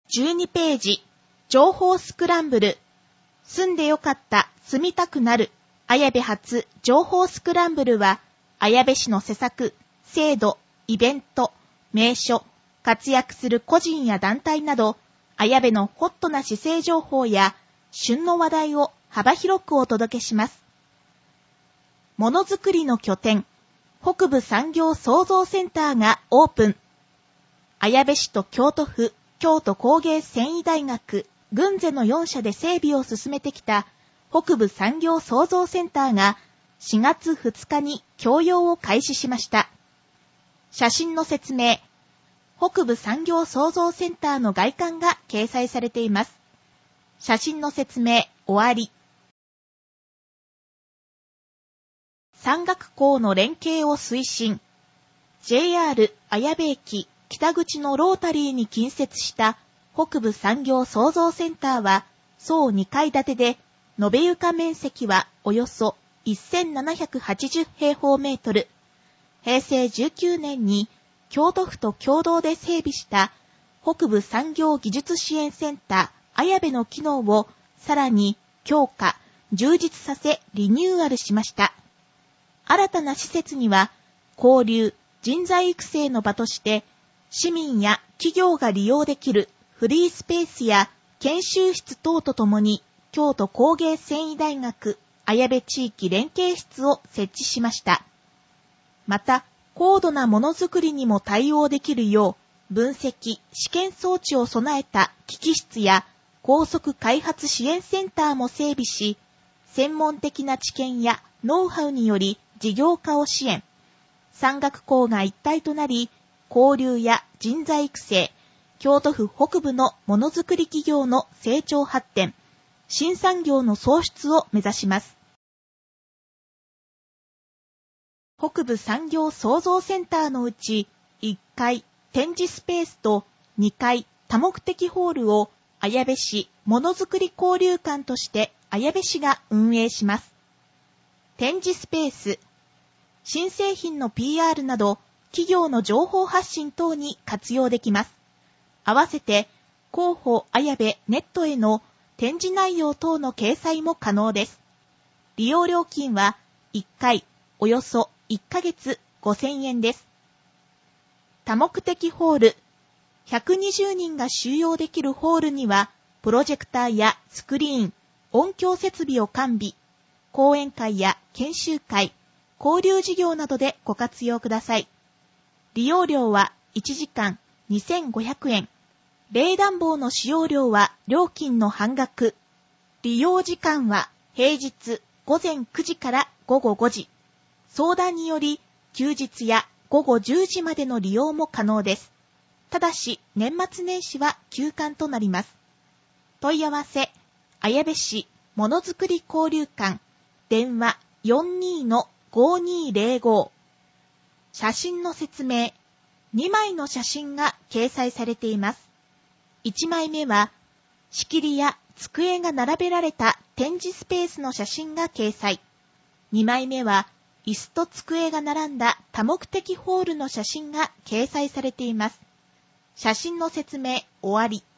12ページ、情報スクランブル。住んでよかった、住みたくなる。綾部発情報スクランブルは、綾部市の施策、制度、イベント、名所、活躍する個人や団体など、綾部のホットな市政情報や、旬の話題を幅広くお届けします。ものづくりの拠点、北部産業創造センターがオープン。綾部市と京都府、京都工芸繊維大学、郡是の4社で整備を進めてきた北部産業創造センターが4月2日に供用を開始しました。写真の説明、北部産業創造センターの外観が掲載されています。写真の説明終わり。産学校の連携を推進。JR 綾部駅北口のロータリーに近接した北部産業創造センターは総2階建てで、延べ床面積はおよそ1780平方メートル。平成19年に京都府と共同で整備した北部産業技術支援センター綾部の機能をさらに強化、充実させリニューアルしました。新たな施設には交流、人材育成の場として市民や企業が利用できるフリースペースや研修室等とともに京都工芸繊維大学綾部地域連携室を設置しました。また、高度なものづくりにも対応できるよう分析・試験装置を備えた機器室や高速開発支援センターも整備し、専門的な知見やノウハウにより事業化を支援。産学校が一体となり、交流や人材育成、京都府北部のものづくり企業の成長発展、新産業の創出を目指します。北部産業創造センターのうち、1階展示スペースと2階多目的ホールを綾部市ものづくり交流館として綾部市が運営します。展示スペース、新製品の PR など、企業の情報発信等に活用できます。合わせて、広報綾部ネットへの展示内容等の掲載も可能です。利用料金は1回およそ1ヶ月5000円です。多目的ホール、120人が収容できるホールには、プロジェクターやスクリーン、音響設備を完備、講演会や研修会、交流事業などでご活用ください。利用料は1時間2500円。冷暖房の使用料は料金の半額。利用時間は平日午前9時から午後5時。相談により休日や午後10時までの利用も可能です。ただし年末年始は休館となります。問い合わせ、綾部市ものづくり交流館、電話 42-5205。写真の説明、2枚の写真が掲載されています。1枚目は、仕切りや机が並べられた展示スペースの写真が掲載。2枚目は、椅子と机が並んだ多目的ホールの写真が掲載されています。写真の説明終わり。